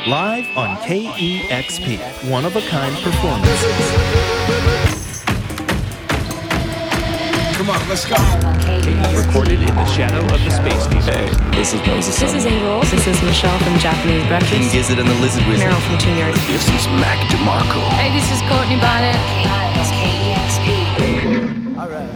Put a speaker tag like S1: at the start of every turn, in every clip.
S1: Live on KEXP, one-of-a-kind performances.
S2: Come on, let's go.
S3: Recorded in the shadow of the Space Needle.
S4: Hey, this is Moses.
S5: This is Angel. This is Michelle from Japanese Breakfast.
S4: King Gizzard and the Lizard Wizard.
S5: Meryl from Tune Yards.
S4: This is Mac DeMarco.
S6: Hey, this is Courtney Bonnet. It's KEXP.
S2: All right.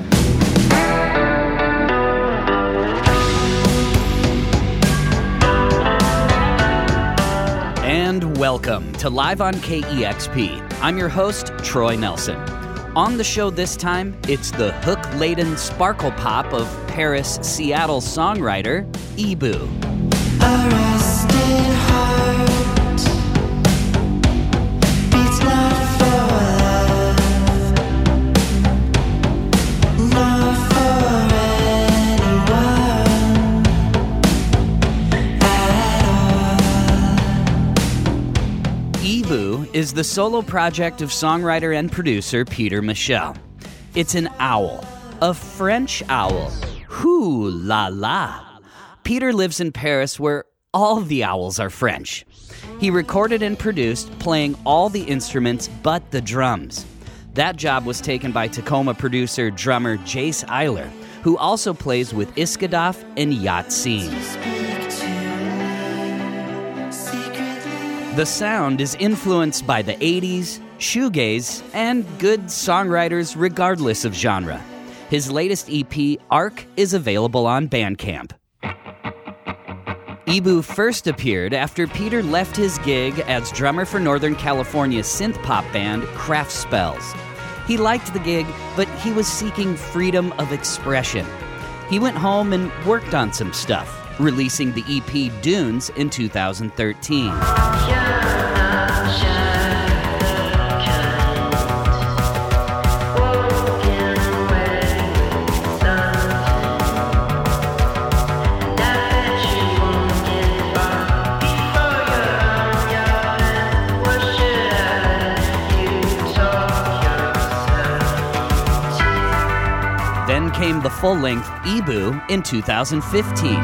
S3: And welcome to Live on KEXP. I'm your host, Troy Nelson. On the show this time, it's the hook-laden sparkle pop of Paris-Seattle songwriter Ibu.
S7: Arrested heart beats not for love, not for anyone at all.
S3: Ibu is the solo project of songwriter and producer Peter Michel. It's an owl, a French owl. Hoo la la. Peter lives in Paris where all the owls are French. He recorded and produced playing all the instruments but the drums. That job was taken by Tacoma producer drummer Jace Eiler, who also plays with Iskadaf and Yatsin. The sound is influenced by the 80s, shoegaze, and good songwriters regardless of genre. His latest EP, Arc, is available on Bandcamp. Ibu first appeared after Peter left his gig as drummer for Northern California's synth-pop band Craft Spells. He liked the gig, but he was seeking freedom of expression. He went home and worked on some stuff, releasing the EP Dunes in 2013. Then came the full-length Ibu in 2015.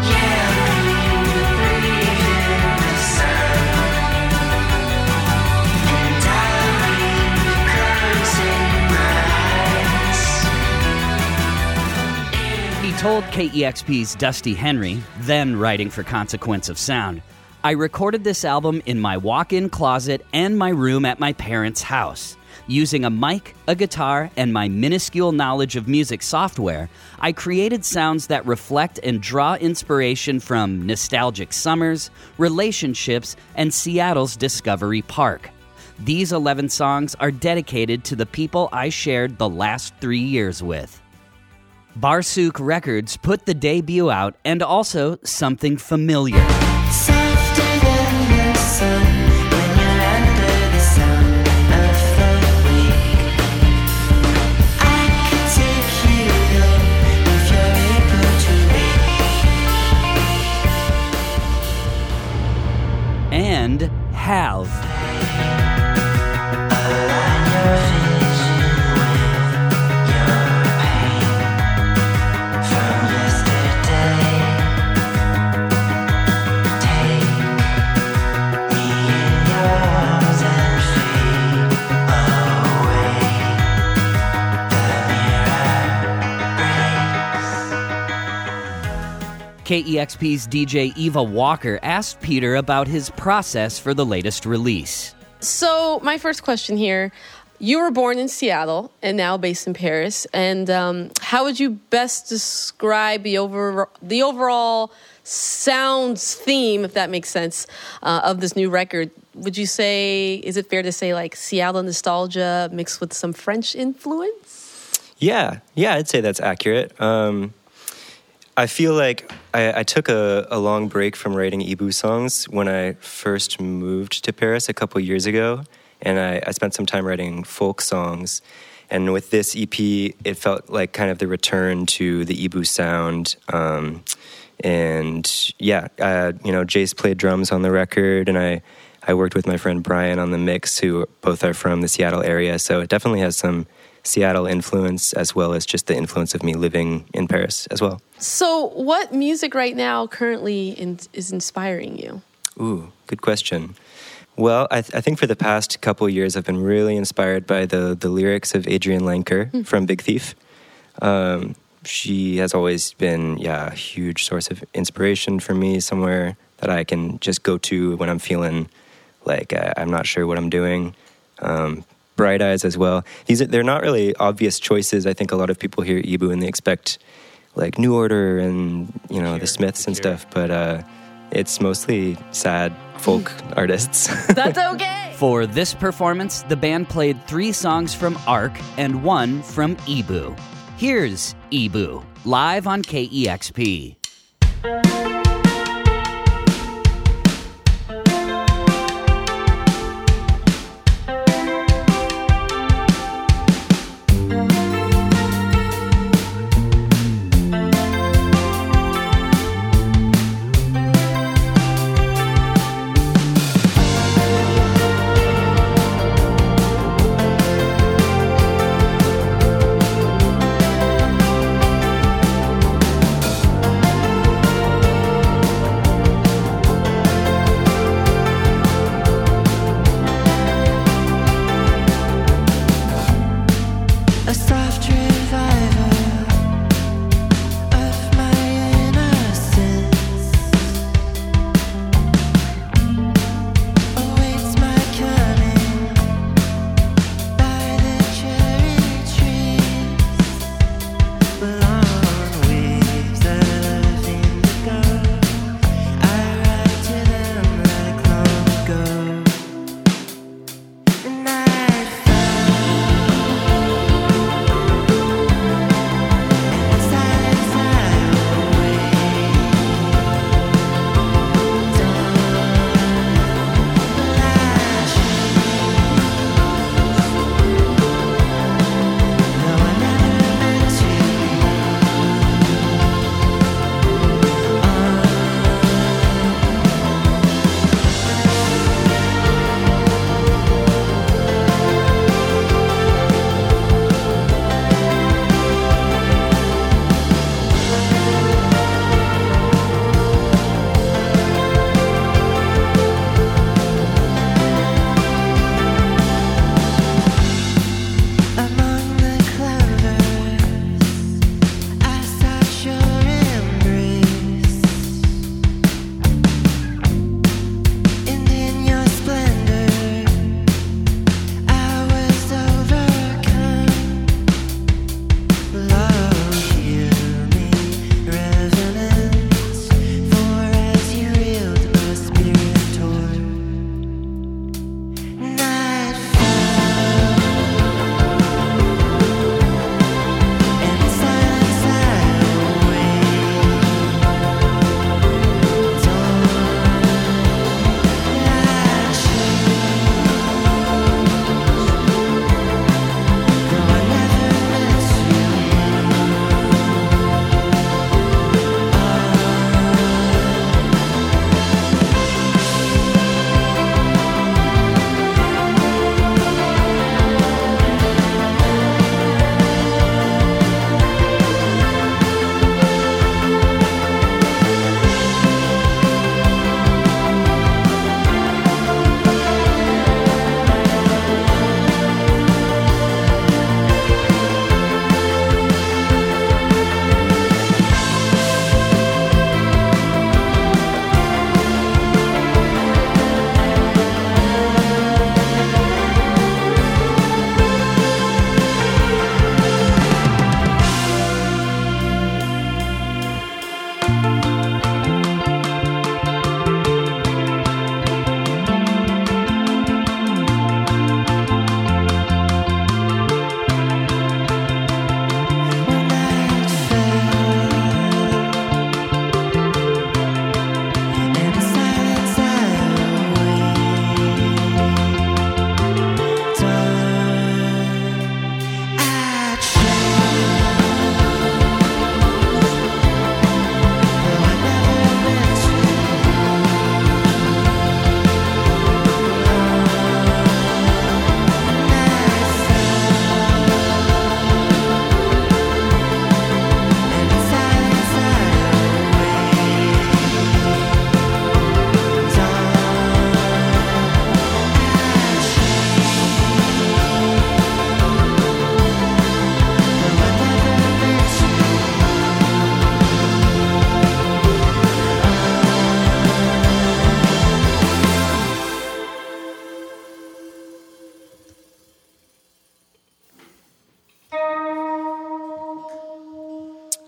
S3: He told KEXP's Dusty Henry, then writing for Consequence of Sound, "I recorded this album in my walk-in closet and my room at my parents' house. Using a mic, a guitar, and my minuscule knowledge of music software, I created sounds that reflect and draw inspiration from nostalgic summers, relationships, and Seattle's Discovery Park. These 11 songs are dedicated to the people I shared the last 3 years with." Barsook Records put the debut out and also something familiar.
S7: Softer than the sun when you're under the sun of the week. I could take you there if you're able to read.
S3: And Have.
S7: Align your vision with your pain from yesterday. Take me in your arms and fade away. The mirror breaks.
S3: KEXP's DJ Eva Walker asked Peter about his process for the latest release.
S8: So my first question here, you were born in Seattle and now based in Paris. And how would you best describe the overall sounds theme, if that makes sense, of this new record? Would you say, is it fair to say like Seattle nostalgia mixed with some French influence?
S9: Yeah, I'd say that's accurate. I feel like I took a long break from writing Ibu songs when I first moved to Paris a couple years ago, and I spent some time writing folk songs. And with this EP, it felt like kind of the return to the Ibu sound. Jace played drums on the record, and I worked with my friend Brian on the mix, who both are from the Seattle area. So it definitely has some Seattle influence, as well as just the influence of me living in Paris as well.
S8: So what music right now currently is inspiring you?
S9: Ooh, good question. Well, I think for the past couple of years, I've been really inspired by the lyrics of Adrienne Lenker from Big Thief. She has always been, a huge source of inspiration for me, somewhere that I can just go to when I'm feeling like I'm not sure what I'm doing. Bright Eyes as well. They're not really obvious choices. I think a lot of people hear Ibu and they expect like New Order and, the Smiths and stuff, but it's mostly sad folk artists.
S8: That's okay.
S3: For this performance, the band played 3 songs from Ark and 1 from Ibu. Here's Ibu, live on KEXP.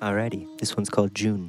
S9: Alrighty, this one's called June.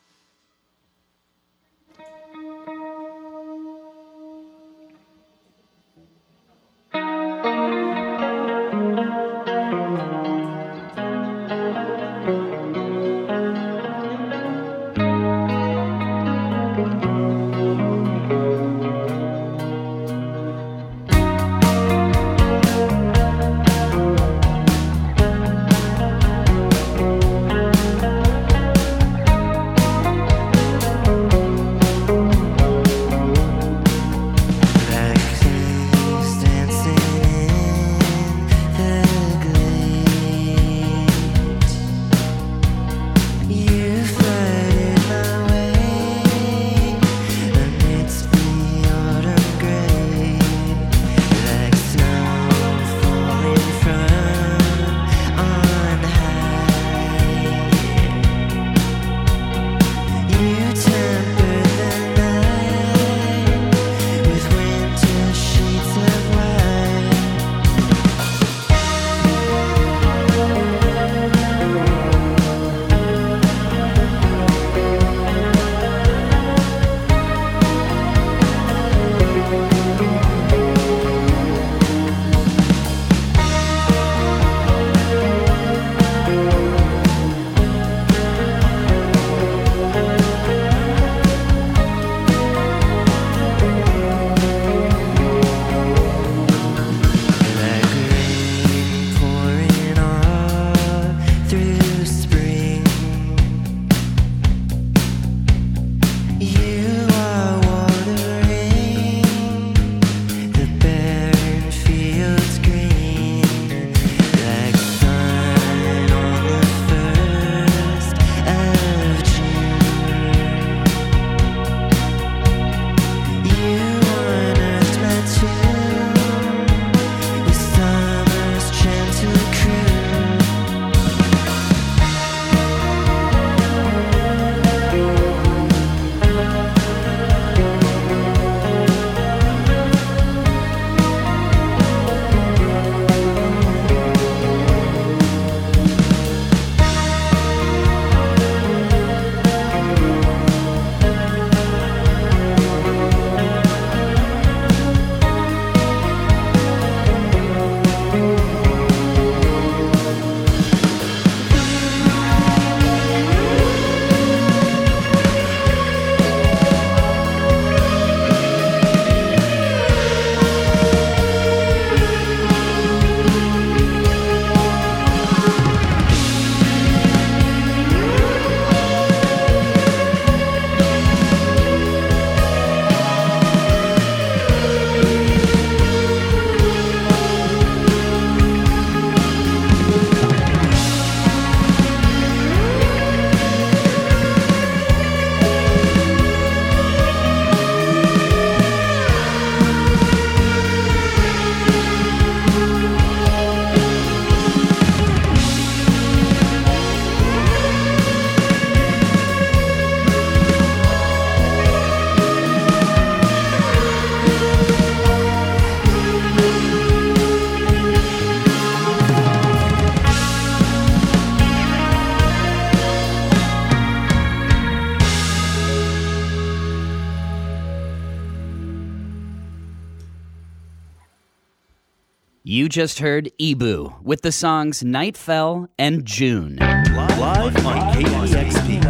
S3: You just heard Ibu with the songs Night Fell and June.
S1: Live on KEXP.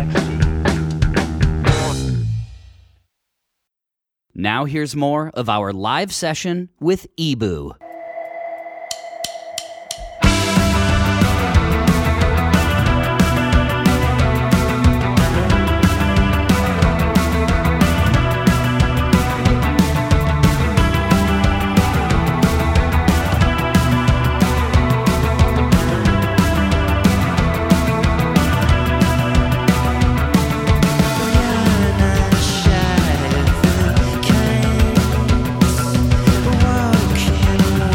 S3: Now here's more of our live session with Ibu.
S7: Walk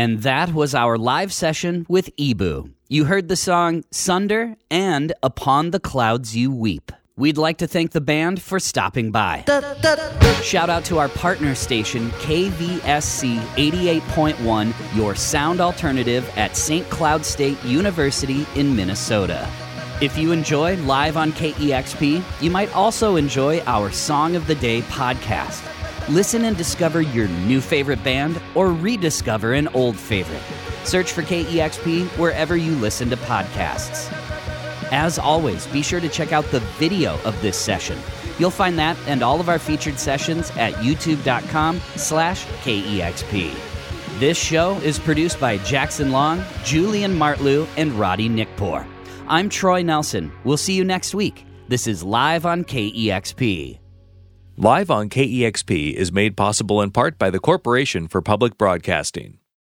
S3: And that was our live session with Ibu. You heard the song Sunder and Upon the Clouds You Weep. We'd like to thank the band for stopping by. Shout out to our partner station, KVSC 88.1, your sound alternative at St. Cloud State University in Minnesota. If you enjoy Live on KEXP, you might also enjoy our Song of the Day podcast. Listen and discover your new favorite band or rediscover an old favorite. Search for KEXP wherever you listen to podcasts. As always, be sure to check out the video of this session. You'll find that and all of our featured sessions at youtube.com/KEXP. This show is produced by Jackson Long, Julian Martlew, and Roddy Nickpour. I'm Troy Nelson. We'll see you next week. This is Live on KEXP.
S10: Live on KEXP is made possible in part by the Corporation for Public Broadcasting.